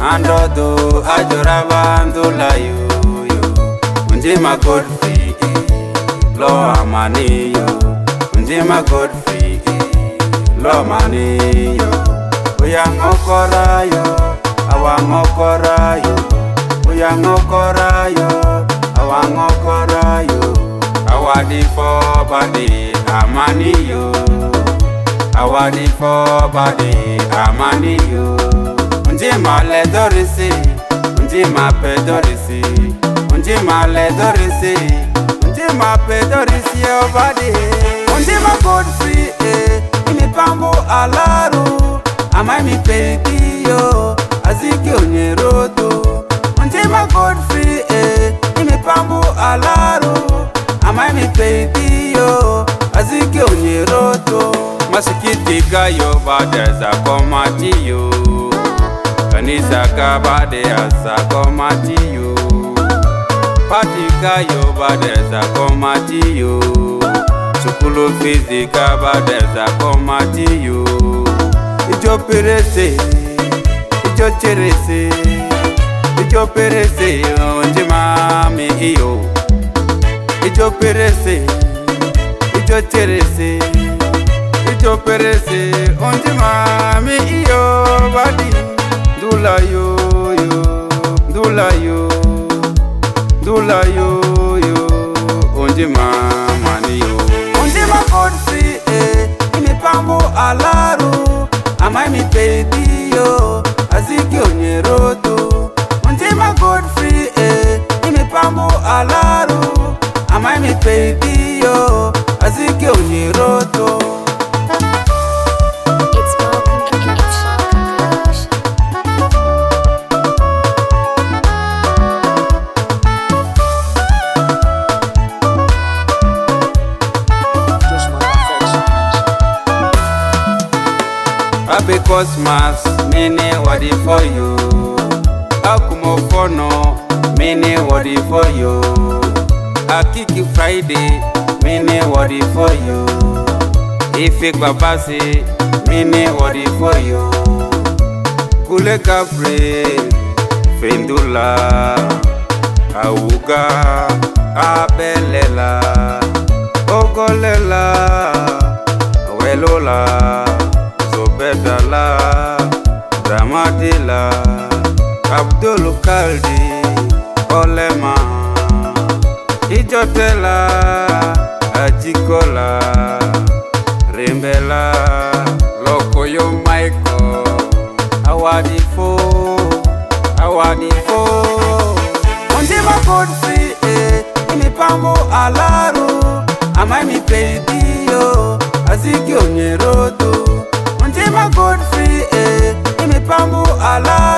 Andodo ajorabandula yo Unjima Godfrey lo amani yo Unjima Godfrey lo amani yo Uyangokora yo awangokora yo Uyangokora yo awangokora yo Awadi for body amani yo Awadi for body amani yo Unjima le dorisi Unjima pe dorisi Unjima le dorisi Unjima pe dorisi yo body Unjima Godfrey Imi pambo alaru Amai mi peiki yo Aziki onyeroto Unjima Godfrey Imi pambo alaru Amai mi peiki yo Aziki onyeroto Masikitika yo badeza komati yo Kanisa kabade asa komati yo Patika yo badeza komati yo Sukulu fizika badeza komati yo Ijo perese, ijo cherese Ijo perese, Unjima mi iyo Ijo perese, ijo cherese Ijo perese, Unjima mi iyo badi Dula yo yo, dula yo, dula yo yo Unjima mani yo Unjima Godfrey Imi pambo alaru Amai mi baby yo Aziki onyeroto Unjima Godfrey Imi pambo alaru Amai mi baby yo Aziki onyeroto Happy Christmas, mini wadi for you. Akumo fono, mini wadi for you. Akiki Friday, mini wadi for you. Ifik babasi, mini wadi for you. Kule Capri, Fendula, Auga, Abelela, Ogolela, Welola. Bedala, Dramadila, Abdul Kaldi, Olema, Ijotela, Ajikola, Rimbela, Lokoyo Michael, Awadifo, Awadifo. Unjima Godfrey, Imi pambo alaru, Amai mi baby yo, Aziki onyeroto. Unjima Godfrey Imi pambo alaru